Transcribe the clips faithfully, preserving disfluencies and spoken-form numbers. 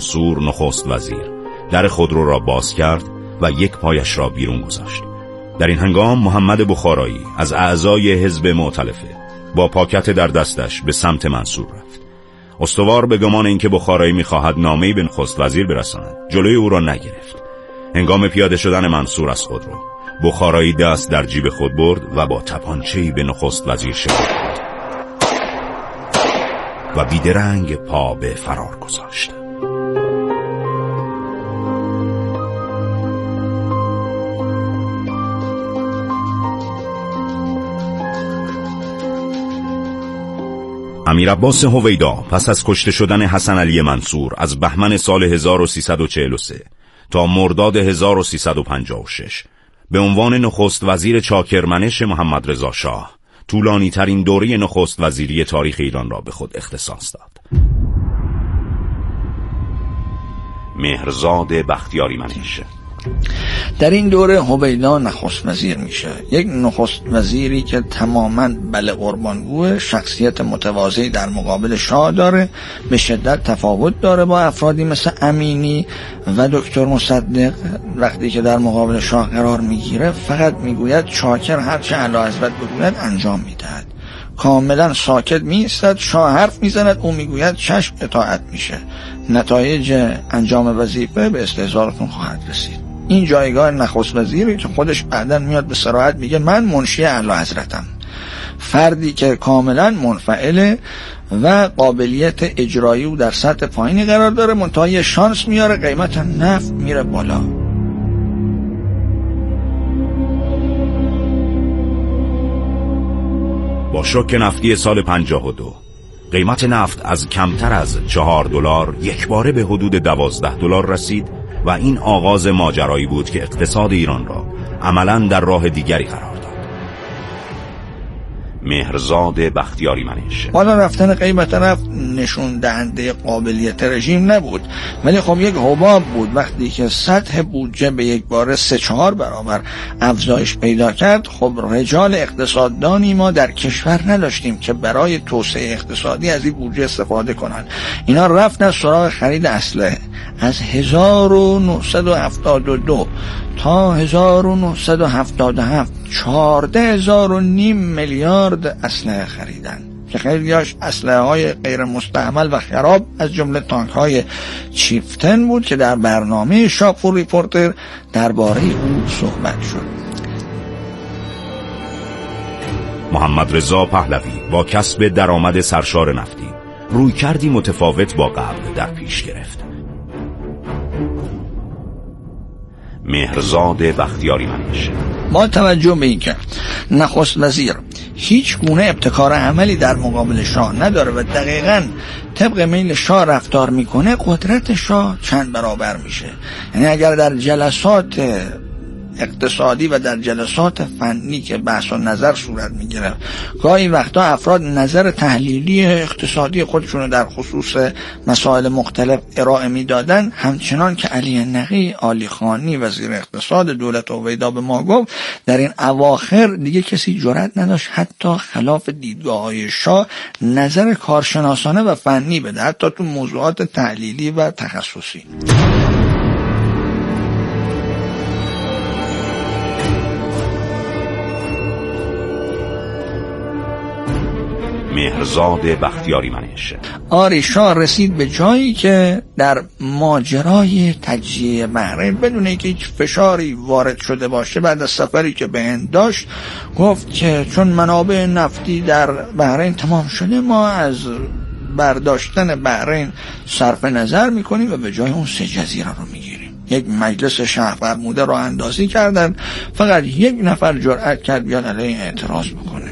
منصور نخست وزیر در خودرو را باز کرد و یک پایش را بیرون گذاشت. در این هنگام محمد بخارایی از اعضای حزب مؤتلفه با پاکت در دستش به سمت منصور رفت. استوار به گمان اینکه بخارایی می‌خواهد نامه‌ای به نخست وزیر برساند جلوی او را نگرفت. هنگام پیاده شدن منصور از خودرو، بخارایی دست در جیب خود برد و با تپانچه‌ای به نخست وزیر شلیک کرد و بیدرنگ پا به فرار گذاشت. امیر عباس هویدا پس از کشته شدن حسن علی منصور از بهمن سال هزار و سیصد و چهل و سه تا مرداد هزار و سیصد و پنجاه و شش به عنوان نخست وزیر چاکرمنش محمد رضا شاه طولانی ترین دوره نخست وزیری تاریخ ایران را به خود اختصاص داد. مهرزاد بختیاری منش در این دوره هویدا نخست وزیر میشه، یک نخست وزیری که تماماً بله قربانگوه، شخصیت متواضعی در مقابل شاه داره، به شدت تفاوت داره با افرادی مثل امینی و دکتر مصدق. وقتی که در مقابل شاه قرار میگیره فقط میگوید چاکر هرچه اعلیحضرت بگوید انجام میدهد، کاملا ساکت میستد، شاه حرف میزند او میگوید چشم اطاعت میشه، نتایج انجام وظیفه به استحضارتون خواهد رسید. این جایگاه نخست وزیری که خودش بعداً میاد به صراحت میگه من منشی اعلیحضرتم، فردی که کاملا منفعله و قابلیت اجرایی او در سطح پایینی قرار داره، منتها شانس میاره قیمت نفت میره بالا. با شوک نفتی سال پنجاه و دو قیمت نفت از کمتر از چهار دلار یک باره به حدود دوازده دلار رسید و این آغاز ماجرایی بود که اقتصاد ایران را عملاً در راه دیگری قرار داد. مهرزاد بختیاری منش بالا رفتن قیمت نفت نشون دهنده قابلیت رژیم نبود، ولی خب یک حباب بود. وقتی که سطح بودجه به یک باره سه چهار برابر افزایش پیدا کرد، خب رجال اقتصاددانی ما در کشور نداشتیم که برای توسعه اقتصادی از این بودجه استفاده کنند. اینا رفتن سراغ خرید اسلحه. از هزار و نهصد و هفتاد و دو تا هزار و نهصد و هفتاد و هفت چهارده هزار و نیم میلیارد اسلحه خریدن که خیلیاش اسلحه های غیر مستعمل و خراب از جمله تانک های چیفتن بود که در برنامه شاپور ریپورتر درباره او صحبت شد. محمد رضا پهلوی با کسب درآمد سرشار نفتی روی کردی متفاوت با قبل در پیش گرفت. مهرزاد بختیاری منش با توجه به اینکه نخست وزیر هیچ گونه ابتکار عملی در مقابل شاه نداره و دقیقاً طبق میل شاه رفتار میکنه، قدرت شاه چند برابر میشه. یعنی اگر در جلسات اقتصادی و در جلسات فنی که بحث و نظر صورت میگیره گاهی وقتا افراد نظر تحلیلی اقتصادی خودشون در خصوص مسائل مختلف ارائه میدادن، همچنان که علی نقی عالیخانی وزیر اقتصاد دولت هویدا به ما گفت در این اواخر دیگه کسی جرئت نداشت حتی خلاف دیدگاه‌های شاه نظر کارشناسانه و فنی بده، حتی تو موضوعات تحلیلی و تخصصی. مهرزاد بختیاری منش آری شاه رسید به جایی که در ماجرای تجزیه بحرین بدون اینکه هیچ فشاری وارد شده باشه، بعد از سفری که به هند داشت گفت که چون منابع نفتی در بحرین تمام شده ما از برداشتن بحرین صرف نظر میکنیم و به جای اون سه جزیره رو میگیریم. یک مجلس شهر فرموده رو اندازی کردن، فقط یک نفر جرأت کرد بیاد علیه اعتراض بکنه.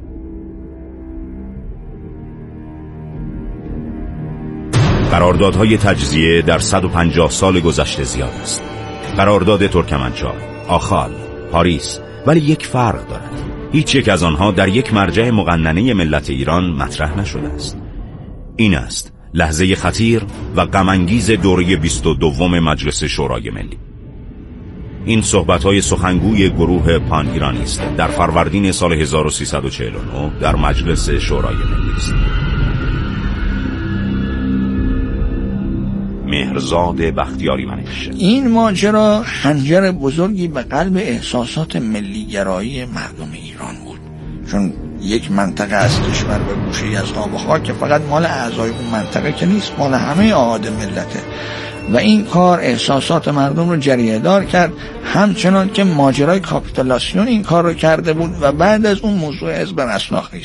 قراردادهای تجزیه در صد و پنجاه سال گذشته زیاد است. قرارداد ترکمنچای، آخال، پاریس، ولی یک فرق دارد. هیچ یک از آنها در یک مرجع مقننه ملت ایران مطرح نشده است. این است لحظه خطیر و غم‌انگیز دوره بیست و دوم مجلس شورای ملی. این صحبت‌های سخنگوی گروه پان ایرانی است در فروردین سال هزار و سیصد و چهل و نه در مجلس شورای ملی است. مهرزاد بختیاری منش. این ماجرا خنجر بزرگی به قلب احساسات ملیگرایی مردم ایران بود، چون یک منطقه از کشور به گوشه‌ای از آب و خاک که فقط مال اعضای اون منطقه که نیست، مال همه اعاد ملته و این کار احساسات مردم رو جریه دار کرد، همچنان که ماجرای کاپیتولاسیون این کار رو کرده بود و بعد از اون موضوع حزب رستاخیز.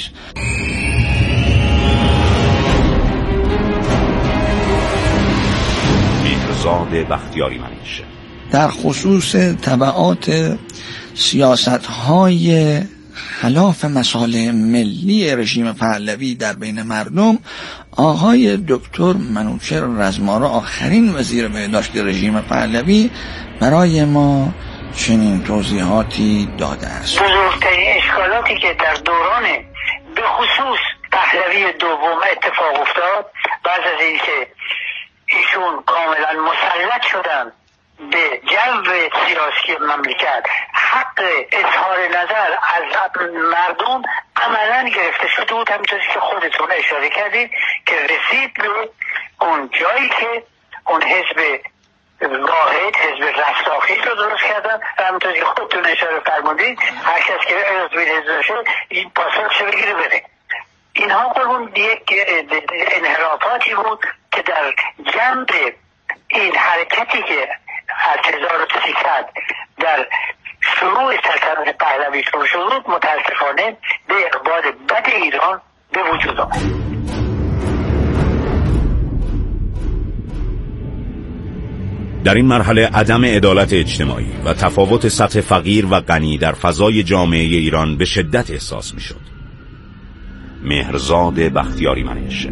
مهرزاد بختیاری منش. در خصوص تبعات سیاست‌های خلاف مصالح ملی رژیم پهلوی در بین مردم، آقای دکتر منوچهر رزمارا، آخرین وزیر بهداشت رژیم پهلوی، برای ما چنین توضیحاتی داده است. بزرگترین اشکالاتی که در دوران به خصوص پهلوی دوم اتفاق افتاد، بعد از اینکه ایشون کاملا مسلط شدن به جو سیاسی مملکت، حق اظهار نظر از مردم عملا گرفته شده بود، همینطوری که خودتون اشاره کردید که رسید به اون جایی که اون حزب واحد، حزب رستاخیز رو درست کردن و همینطوری که خودتون اشاره فرمودید هر کس که عضو حزب شد این پاسخ بگیره بره. اینها قربون یک انحرافاتی بود که در جنب این حرکتی که از هزار و سیصد در شروع سلطنت پهلوی شروع شد، متاسفانه به اقبال بد ایران به وجود آمد. در این مرحله عدم عدالت اجتماعی و تفاوت سطح فقیر و غنی در فضای جامعه ایران به شدت احساس می شد. مهرزاد بختیاری منش.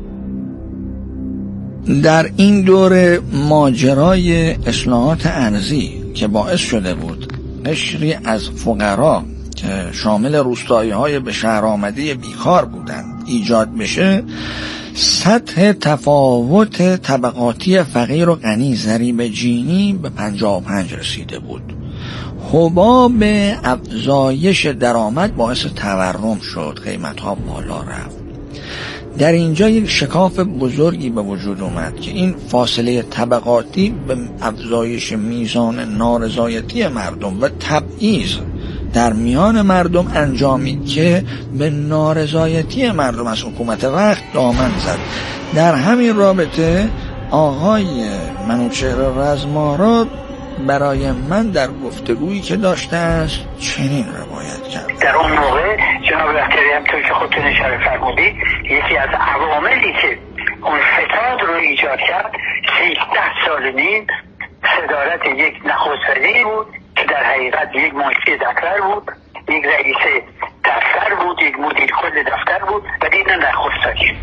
در این دوره ماجرای اصلاحات ارضی که باعث شده بود قشری از فقرا که شامل روستایی های به شهر آمده بیکار بودند ایجاد بشه، سطح تفاوت طبقاتی فقیر و غنی ضریب جینی به پنجاه و پنج رسیده بود. حباب افزایش درآمد باعث تورم شد، قیمت ها بالا رفت. در اینجا یک شکاف بزرگی به وجود اومد که این فاصله طبقاتی به افزایش میزان نارضایتی مردم و تبعیض در میان مردم انجامید که به نارضایتی مردم از حکومت وقت دامن زد. در همین رابطه آقای منوچهر رزمارا برای من در گفتگویی که داشته است چنین روایت کرد. در اون موقع جناب بختیاری همطور که خودتون اشاره فرمودید، یکی از عواملی که اون فتاد رو ایجاد کرد سیزده سال نیم صدارت یک نخست وزیری بود که در حقیقت یک منشی دفتر بود، یک رئیس دفتر بود، یک مدیر کل دفتر بود و دیدن نخست وزیر.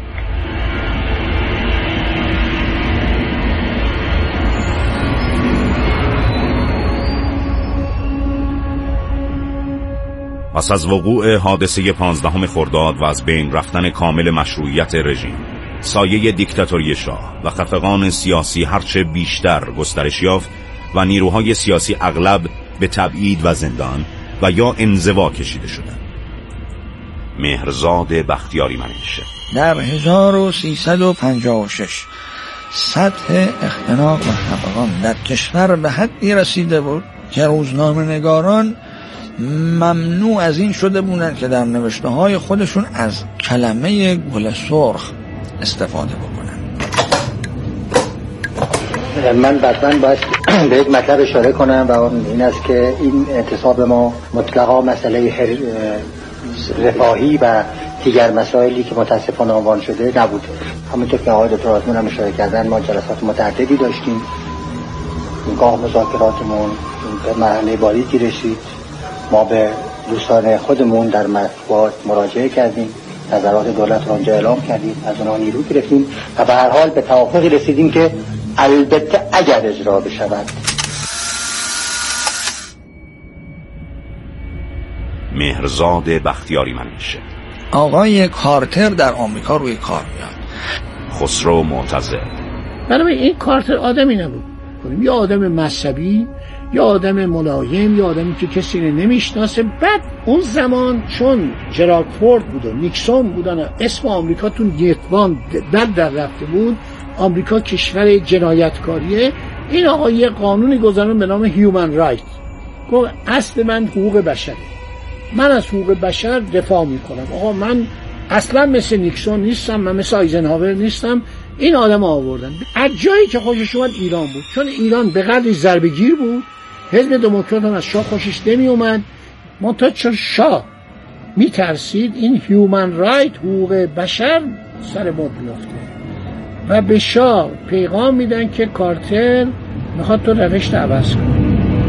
پس از وقوع حادثه پانزدهم خرداد و از بین رفتن کامل مشروعیت رژیم، سایه دیکتاتوری شاه و خفقان سیاسی هرچه بیشتر گسترش یافت و نیروهای سیاسی اغلب به تبعید و زندان و یا انزوا کشیده شدند. مهرزاد بختیاری منش. در هزار و سیصد و پنجاه و شش سطح اختناق و خفقان در کشور به حدی رسیده بود که روزنامه نگاران ممنوع از این شده بودند که در نوشته های خودشون از کلمه گل سرخ استفاده بکنن. من بعداً باید به یک مطلب اشاره کنم و این است که این اعتصاب ما مطلقا مسئله رفاهی و دیگر مسائلی که متاسفانه عنوان شده نبود. همونطور که آقای دکتر آزمون هم اشاره کردن، ما جلسات متعددی داشتیم، گاه مذاکراتمون به مرحله باریکی رسید. ما به دوستان خودمون در مطبوعات مراجعه کردیم، نظرات دولت را اونجا اعلام کردیم، از اونها نیرو گرفتیم و به هر حال به توافقی رسیدیم که البته اگر اجرا بشود. مهرزاد بختیاری منش. آقای کارتر در آمریکا روی کار میاد. خسرو معتزد. بنابراین این کارتر آدمی نبود، یا آدم مذهبی، یا آدم ملایم، یا آدمی که کسی رو نمیشناسه. بعد اون زمان چون جراک فورد بود و نیکسون بودن، اسم آمریکا تو یکبان در در رفته بود، آمریکا کشور جنایتکاریه، این آقا یه قانونی گذارن به نام هیومن رایت، گفت اصل من حقوق بشره، من از حقوق بشر دفاع میکنم. آقا من اصلا مثل نیکسون نیستم، من مثل آیزنهاور نیستم. این آدم آوردن از جایی که خوشش اومد ایران بود، چون ایران به قدری ضربه‌گیر بود، حزب دموکرات هم از شاه خوشش نمی اومد، منتها چون شاه میترسید این هیومن رایت، حقوق بشر، سر مد بیفته و به شاه پیغام میدن که کارتر میخواد تو روش عوض کنی.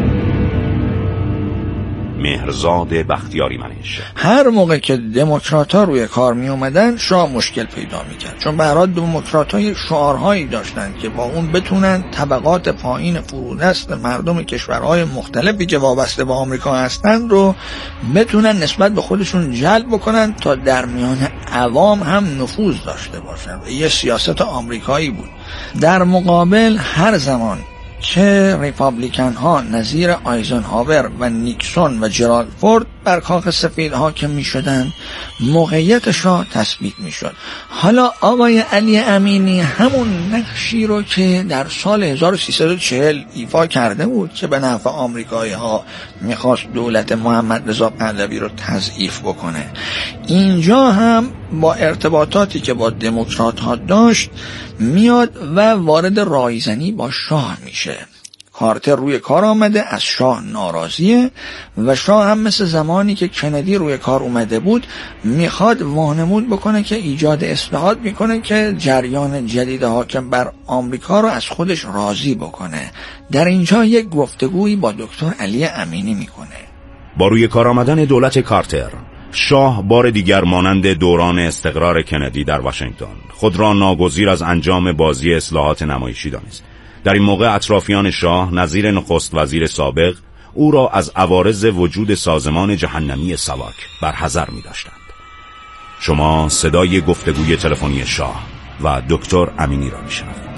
مهرزاد بختیاری منش. هر موقع که دموکرات‌ها روی کار می اومدن شاه مشکل پیدا میکرد، چون به هر حال دموکرات‌ها شعارهایی داشتن که با اون بتونن طبقات پایین فرودست مردم کشورهای مختلفی که وابسته به آمریکا هستن رو بتونن نسبت به خودشون جلب بکنن تا در میان عوام هم نفوذ داشته باشن. یه سیاست آمریکایی بود. در مقابل هر زمان که ریپابلیکن ها نظیر آیزنهاور و نیکسون و جرالد فورد بر کاخ سفید حاکم می شدن، موقعیت شاه تثبیت می شد. حالا آقای علی امینی همون نقشی رو که در سال هزار و سیصد و چهل ایفا کرده بود که به نفع آمریکایی ها میخواست دولت محمد رضا پهلوی رو تضعیف بکنه، اینجا هم با ارتباطاتی که با دموکرات ها داشت میاد و وارد رایزنی با شاه میشه. کارتر روی کار آمده، از شاه ناراضیه و شاه هم مثل زمانی که کندی روی کار اومده بود میخواد وانمود بکنه که ایجاد اصلاحات میکنه که جریان جدید حاکم بر آمریکا رو از خودش راضی بکنه. در اینجا یک گفتگویی با دکتر علی امینی میکنه. با روی کار آمدن دولت کارتر، شاه بار دیگر مانند دوران استقرار کندی در واشنگتن خود را ناگزیر از انجام بازی اصلاحات نمایشی دانست. در این موقع اطرافیان شاه نظیر نخست وزیر سابق او را از عوارض وجود سازمان جهنمی ساواک برحذر می داشتند. شما صدای گفتگوی تلفنی شاه و دکتر امینی را می شنوید.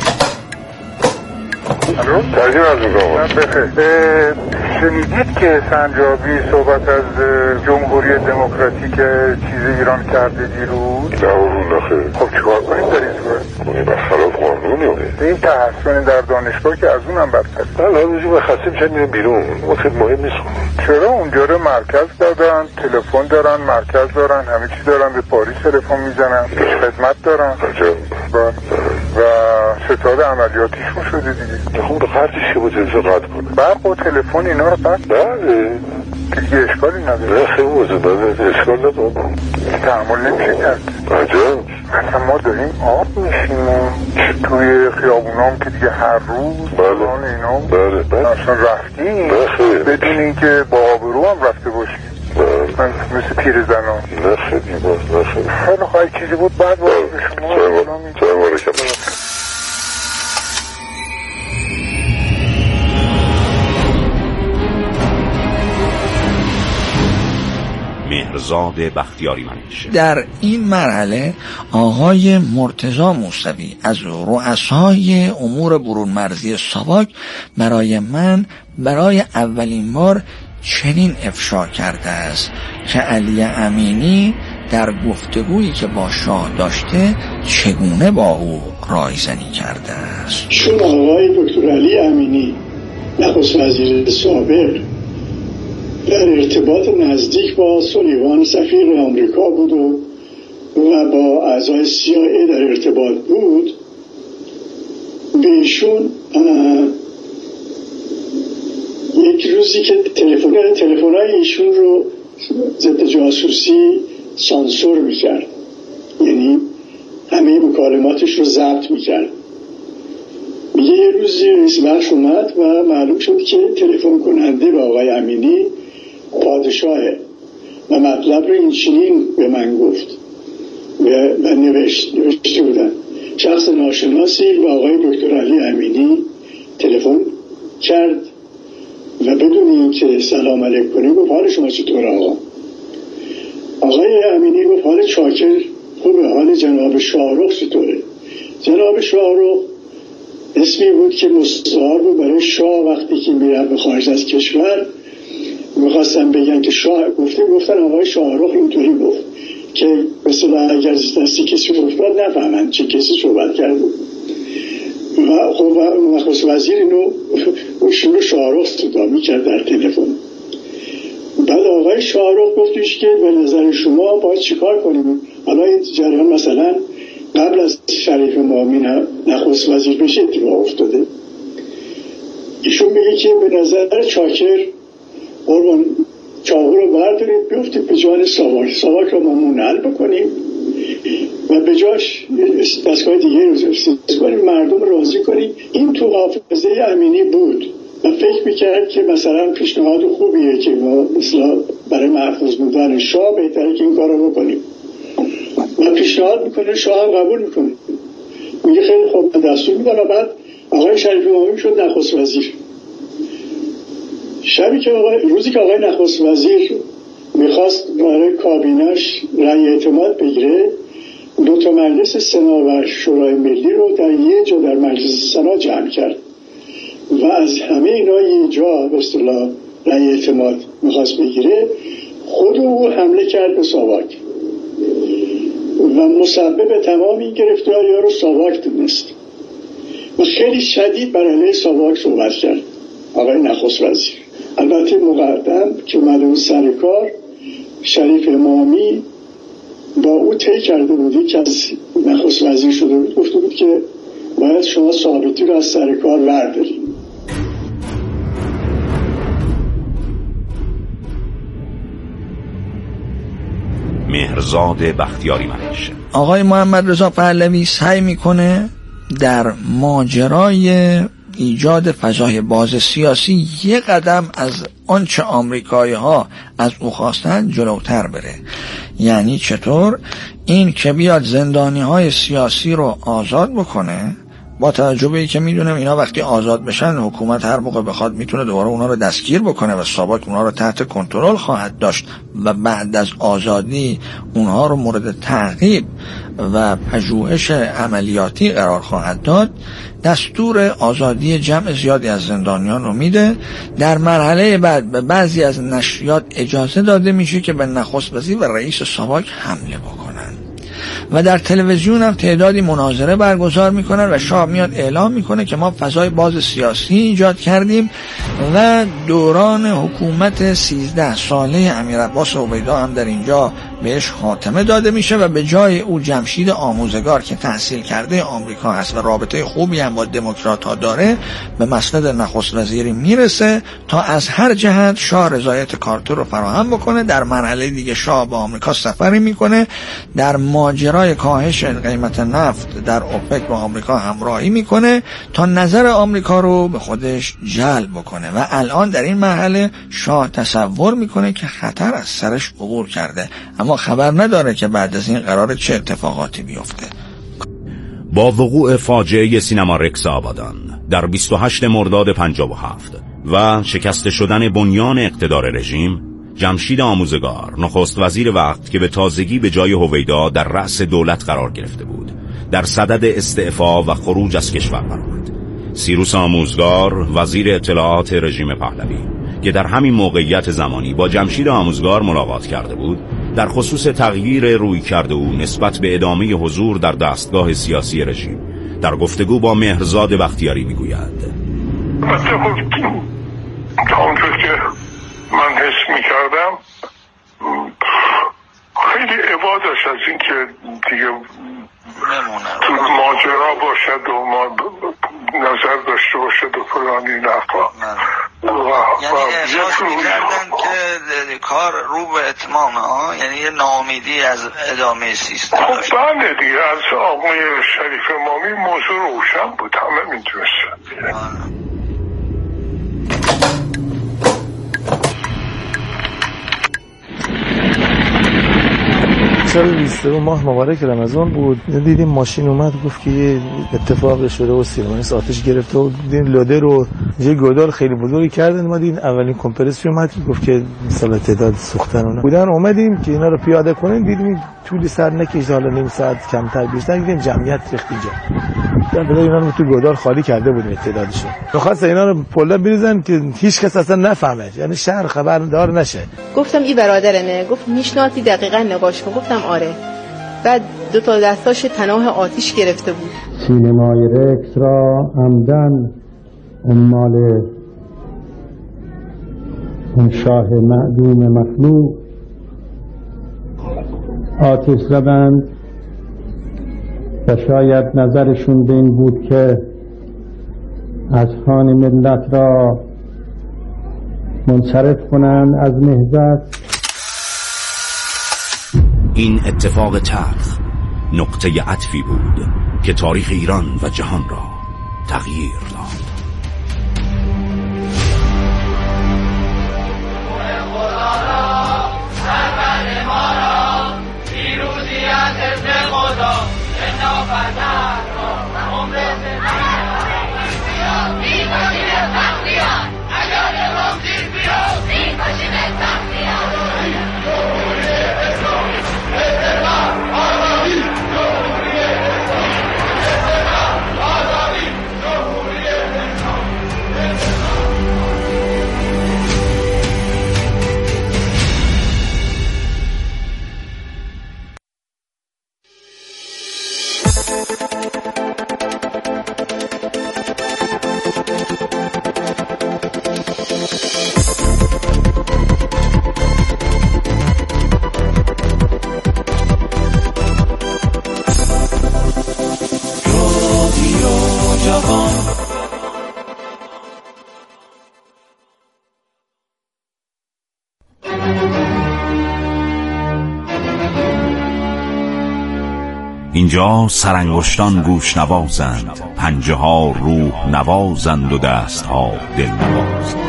الو، ترجمه از میکنم. بخیر. شنیدید که سنجابی صحبت از جمهوری دموکراتیک چیز ایران کرده دیروز؟ نه اون نخیر. خب چیکار کنیم در این صورت؟ کنیم برخلاف قانونی هست. این تحسن در دانشگاه که از اونم برتر. بله همونجور و خسته میشن میرن بیرون. اون خیلی مهم نیست. چرا اونجا رو مرکز دادن، تلفن دارن، مرکز دارن، همه چی دارن، به پاریس تلفن میزنن، پیش خدمت دارن. عجب. و ستاد عملیاتیشون شده دیگه. خب رو قرضش که با تلفن قطع کنه. برق و تلفن اینا رو قطع؟ بله. که دیگه اشکالی نداره. نه خیلی موضوع نداره، اشکال نداره. تحمل نمیشه کرد. عجب. اصلا ما داریم آب میشیم توی خیابونام که دیگه هر روز بله اینا بله بله اصلا رفتیم بدون اینکه با آبرو هم رفته باشیم. من مثل پیر زنان. نه خیلی باز نه خیلی خیلی خواهی چیزی بود بعد باید به شما سلام علیکم. مهرزاد بختیاری منش. در این مرحله آقای مرتضی موسوی از رؤسای امور برون مرزی ساواک برای من برای اولین بار چنین افشا کرده است که علی امینی در گفتگویی که با شاه داشته چگونه با او رایزنی کرده است. چون آقای دکتر علی امینی نخست وزیر سابق در ارتباط نزدیک با سولیوان سفیر آمریکا بود و و با اعضای سی آی ای در ارتباط بود، به ایشون یک روزی که تلفن تلفن‌های ایشون رو ضد جاسوسی سانسور میکرد، یعنی همه مکالماتش رو ضبط میکرد. میگه یه روزی رئیس بخش اومد و معلوم شد که تلفن کننده با آقای امینی پادشاهه و مطلب رو این چنین به من گفت و, و نوشت نوشته بودن شخص ناشناسی با آقای دکتر علی امینی تلفن کرد و بدون اینکه سلام علیک کنه گفت حال شما چطور آقا؟ آقای امینی گفت حال چاکر خوبه. حال جناب شاهرخ چطوره؟ جناب شاهرخ اسمی بود که مستعار بود برای شاه وقتی که میرفت به خارج از کشور. میخواستم بگن که شاه گفته گفتن آقای شاهرخ اینطوری گفت که مثلا اگر دستی کسی افتاد نفهمن چه کسی صحبت کرده. و خب نخست وزیر اینو شروع شاهرخ صدا میکرد در تلفن. بعد آقای شاهرخ گفتش که به نظر شما باید چیکار کنیم؟ حالا این جریان مثلا قبل از شریف مامی نخست وزیر بشه اتفاق افتاده. ایشون میگه که به نظر چاکر قربان چاقو رو بردارید بیفتید به جان ساواک، ساواک رو ما منحل بکنیم و به جاش دستگاه دیگه رو سیز کنیم، مردم راضی کنیم. این تو حافظه امینی بود و فکر میکرد که مثلا پیشنهاد خوبیه که ما مثلا برای محفوظ بودن شاه بهتره که این کار رو بکنیم. من پیشنهاد میکنه، شاه هم قبول میکنه، میگه خیلی خوب من دستور میدم. و بعد آقای شریف مامی شد نخست وزیر. شبی که آقای روزی که آقای نخست وزیر میخواست برای کابینش رأی اعتماد بگیره، دو تا مجلس سنا و شورای ملی رو در یه جا در مجلس سنا جمع کرد و از همه اینا یه جا به اصطلاح رأی اعتماد میخواست بگیره. خود او حمله کرد به ساواک و مسبب تمام این گرفتاری ها رو ساواک دونست و خیلی شدید بر علیه ساواک صحبت کرد آقای نخست وزیر. البته مقدم که اومده بود سر کار، شریف امامی با او طی کرده بودی که از نخست وزیر شده بود، گفته بود که باید شما ثابتی رو از سر کار بردارید. مهرزاد بختیاری منش. آقای محمد رضا پهلوی سعی میکنه در ماجرای ایجاد فضای باز سیاسی یک قدم از آنچه آمریکایی ها از او خواستن جلوتر بره. یعنی چطور؟ این که بیاد زندانی های سیاسی رو آزاد بکنه، با توجه به اینکه میدونم اینا وقتی آزاد بشن حکومت هر موقع بخواد میتونه دوباره اونا رو دستگیر بکنه و ساواک اونا رو تحت کنترل خواهد داشت و بعد از آزادی اونها رو مورد تعقیب و پژوهش عملیاتی قرار خواهد داد. دستور آزادی جمع زیادی از زندانیان رو میده. در مرحله بعد به بعضی از نشریات اجازه داده میشه که به نخست وزیر و رئیس ساواک حمله بکنن و در تلویزیون هم تعدادی مناظره برگزار میکنن و شاه میاد اعلام میکنه که ما فضای باز سیاسی ایجاد کردیم و دوران حکومت سیزده ساله امیرعباس عبیدی هم در اینجا بهش خاتمه داده میشه و به جای او جمشید آموزگار که تحصیل کرده آمریکا هست و رابطه خوبی هم با دموکرات ها داره به مسند نخست وزیری میرسه تا از هر جهت شاه رضایت کارتر رو فراهم بکنه. در مرحله دیگه شاه با آمریکا سفری میکنه، در ماجرای کاهش قیمت نفت در اوپک با آمریکا همراهی میکنه تا نظر آمریکا رو به خودش جلب بکنه و الان در این مرحله شاه تصور میکنه که خطر از سرش عبور کرده، اما خبر نداره که بعد از این قرار چه اتفاقاتی بیفته. با وقوع فاجعه سینما رکس آبادان در بیست و هشتم مرداد پنجاه و هفت و شکست شدن بنیان اقتدار رژیم، جمشید آموزگار نخست وزیر وقت که به تازگی به جای هویدا در رأس دولت قرار گرفته بود در صدد استعفا و خروج از کشور برآمد. سیروس آموزگار وزیر اطلاعات رژیم پهلوی که در همین موقعیت زمانی با جمشید آموزگار ملاقات کرده بود در خصوص تغییر روی کرده او نسبت به ادامه حضور در دستگاه سیاسی رژیم در گفتگو با مهرزاد بختیاری میگوید: تا اونجور که من حس میکردم خیلی عبادش از این که دیگه تو ماجرا باشد و ما نظر داشته باشد و فلانی نفا. یعنی احساس میکردن که کار رو به اتمامه ها، یعنی یه ناامیدی از ادامه سیستم. خب بله دیگه، از آقای شریف مامی موضوع روشن بود، همه میدونستن. سال بیست و دو ماه مبارک رمضان بود، دیدیم ماشین اومد گفت که یه اتفاق شده و سیرمانیس آتش گرفته و دیدیم لاده رو یه گودال خیلی بزرگی کردن. ما دیدیم اولین کمپرسور اومد که گفت که مثلا تعداد سوختن اونا بودن. اومدیم که اینا رو پیاده کنیم، دیدیم طولی سر نکشید، حالا نیم ساعت کمتر بیشتر دیدیم جمعیت ریخت اینجا. در بدای اینا رو تو گودال خالی کرده بودیم تعدادشون. می‌خواست اینا رو پله بریزن که هیچ کس اصلا نفهمه، یعنی شهر خبردار نشه. گفتم این برادرمه، گفت میشناسی دقیقاً نگاش کن. گفتم آره. بعد دو تا دستاش پناه آتش گرفته بود، سینمای رکس را عمدن عمال اون شاه معدوم مخلوق آتش زدند و شاید نظرشون به این بود که از خان ملت را منصرف کنند از نهضت. این اتفاق تلخ نقطه عطفی بود که تاریخ ایران و جهان را تغییر داد. اینجا سرانگشتان گوش نوازند، پنجه ها روح نوازند و دست ها دل نوازند.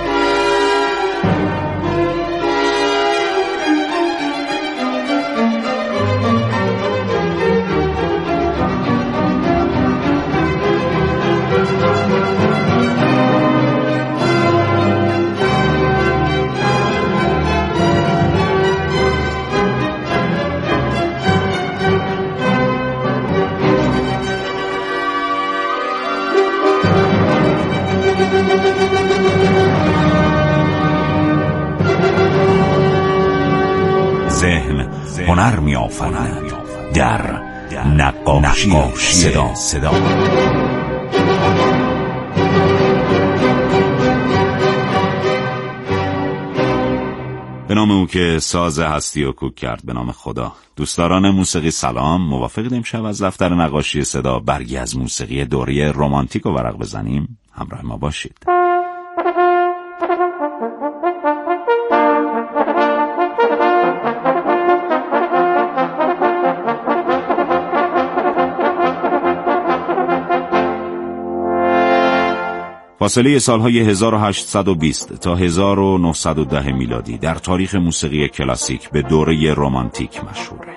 ذهن هنر می آفریند در نقاشی صدا. صدا به نام او که ساز هستی و کوک کرد، به نام خدا. دوستداران موسیقی سلام، موافقید امشب از دفتر نقاشی صدا برگی از موسیقی دوره رمانتیک و ورق بزنیم؟ همراه ما باشید. فاصله سالهای هزار و هشتصد و بیست تا هزار و نهصد و ده میلادی در تاریخ موسیقی کلاسیک به دوره رمانتیک مشهوره.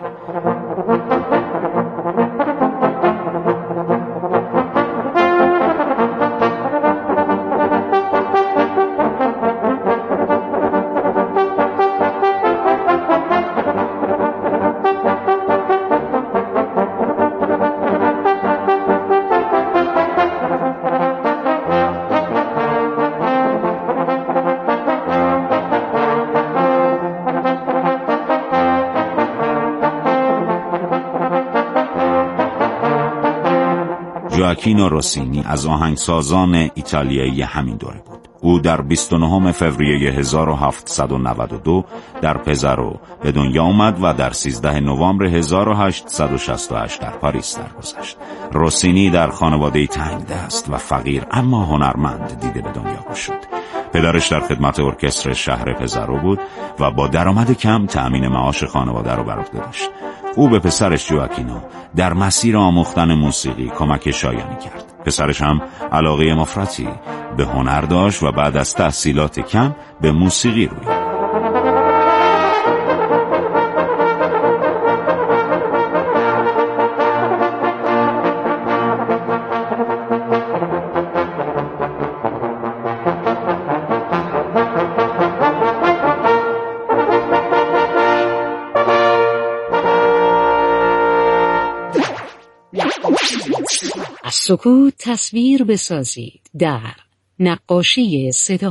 ژواکینو روسینی از آهنگسازان ایتالیایی همین دوره بود. او در بیست و نهم فوریه هزار و هفتصد و نود و دو در پزارو به دنیا آمد و در سیزده نوامبر هزار و هشتصد و شصت و هشت در پاریس درگذشت. روسینی در خانواده‌ای تنگ دست و فقیر اما هنرمند دیده به دنیا شد. پدرش در خدمت ارکستر شهر پزارو بود و با درآمد کم تأمین معاش خانواده را بر عهده داشت. او به پسرش ژواکینو در مسیر آموختن موسیقی کمک شایانی کرد. پسرش هم علاقه مفرطی به هنر داشت و بعد از تحصیلات کم به موسیقی روی آورد. از سکوت تصویر بسازید در نقاشی صدا.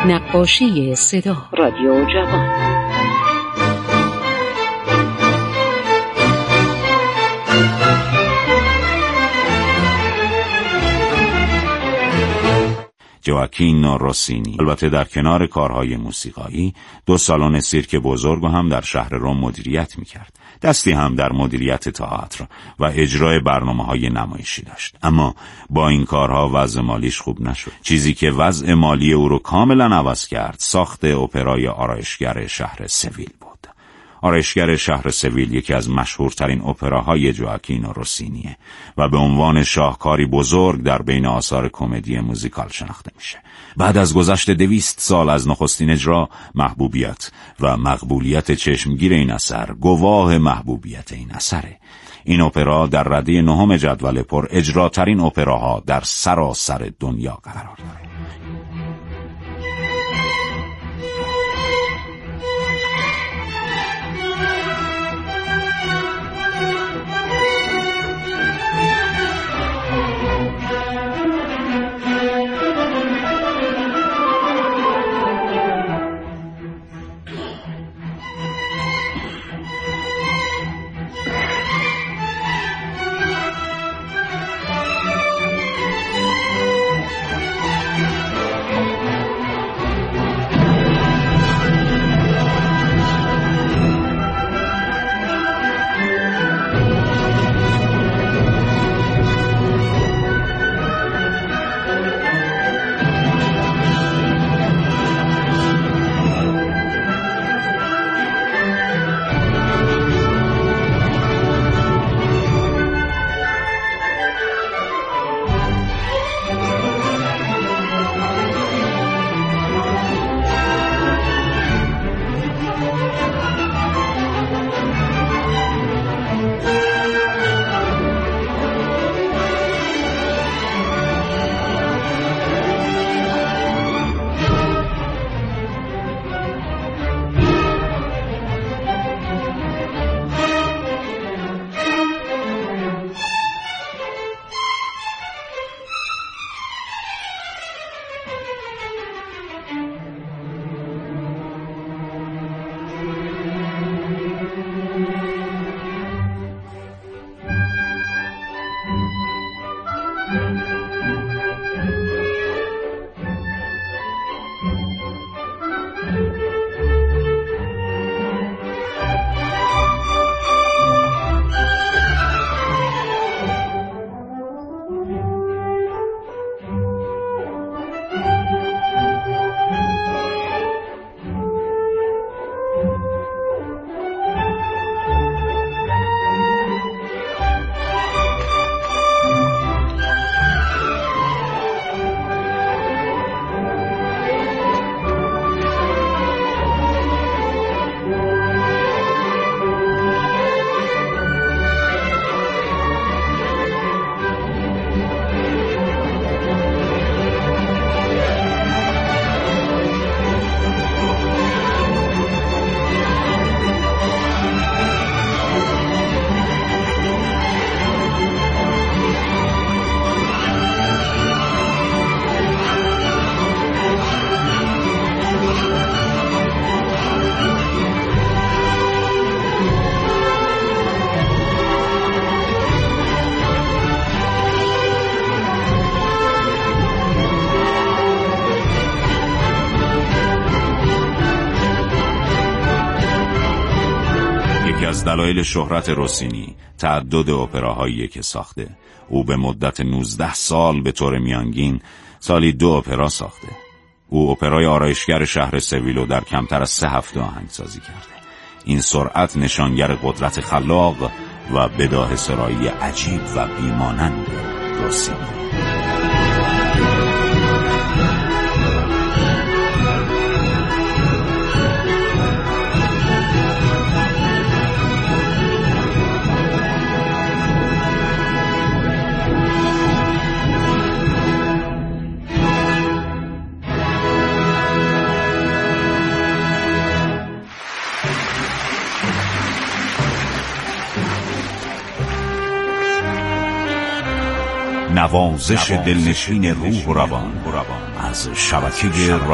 نقاشی صدا، رادیو جوان. جواکینو روسینی البته در کنار کارهای موسیقایی دو سالن سیرک بزرگ هم در شهر روم مدیریت میکرد. دستی هم در مدیریت تئاتر و اجرای برنامه‌های نمایشی داشت. اما با این کارها وضع مالیش خوب نشد. چیزی که وضع مالی او رو کاملا عوض کرد ساخت اپرای آرایشگر شهر سویل بود. آرایشگر شهر سویل یکی از مشهورترین اپراهای جواکینو روسینیه و به عنوان شاهکاری بزرگ در بین آثار کمدی موزیکال شناخته میشه. بعد از گذشت دویست سال از نخستین اجرا، محبوبیت و مقبولیت چشمگیر این اثر گواه محبوبیت این اثره. این اپرا در رده نهم جدول پر اجراترین اپراها در سراسر دنیا قرار داره. دلایل شهرت روسینی تعدد اپراهایی که ساخته. او به مدت نوزده سال به طور میانگین سالی دو اپرا ساخته. او اپرای آرایشگر شهر سویلو در کمتر از سه هفته آهنگسازی کرده. این سرعت نشانگر قدرت خلاق و بداهه سرایی عجیب و بیمانند روسینی. نوازش دلنشین روح و روان از شبکه